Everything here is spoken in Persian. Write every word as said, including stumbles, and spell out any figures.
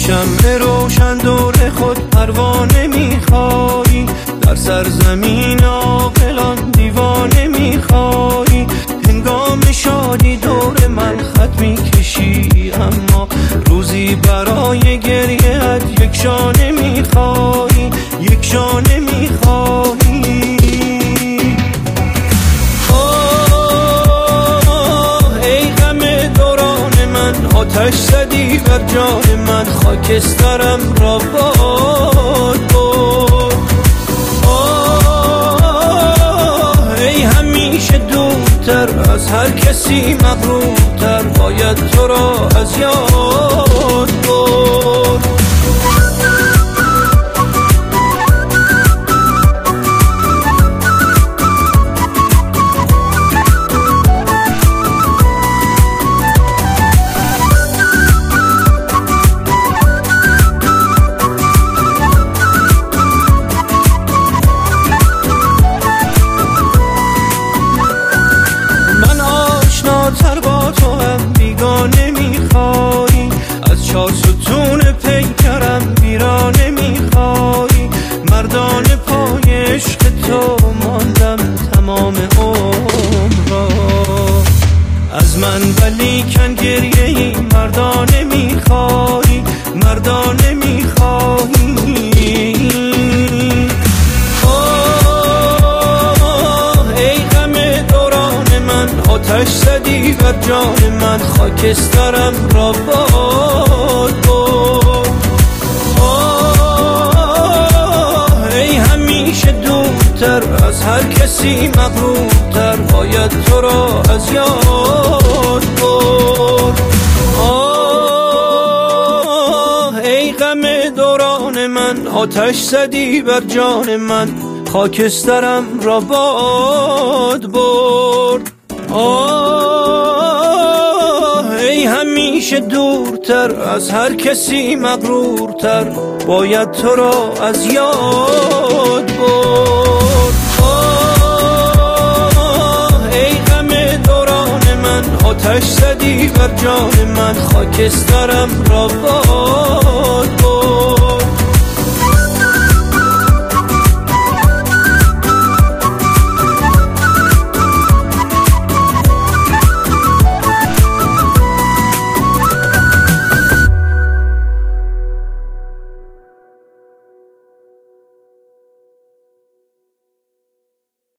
شمع روشن دور خود پروانه میخوایی، در سرزمین عاقلان دیوانه میخوایی. هنگام شادی دور من خط میکشی، اما روزی برای گریه‌ات یک شانه میخوایی، یک شانه میخوایی. آه ای غم دوران من، آتش زدی بر جان من، خاکسترم را باد برد. آه ای همیشه دورتر از هر کسی مغرورتر، باید تو را از یاد برد. تر با تو هم بیگانه میخوایی، از چار ستون پیکرم ویرانه میخوایی. مردان پای عشق تو ماندم تمام عمر را، از من ولیکن گریه ای مردانه میخوایی، مردانه میخوایی. آتش زدی بر جان من، خاکسترم را باد برد. آه ای همیشه دورتر از هر کسی مغرورتر، باید تو را از یاد برد. آه ای غم دوران من، آتش زدی بر جان من، خاکسترم را باد برد. آه ای همیشه دورتر از هر کسی مغرورتر، باید تو را از یاد برد. آه ای غم دوران من، آتش زدی بر جان من، خاکسترم را باد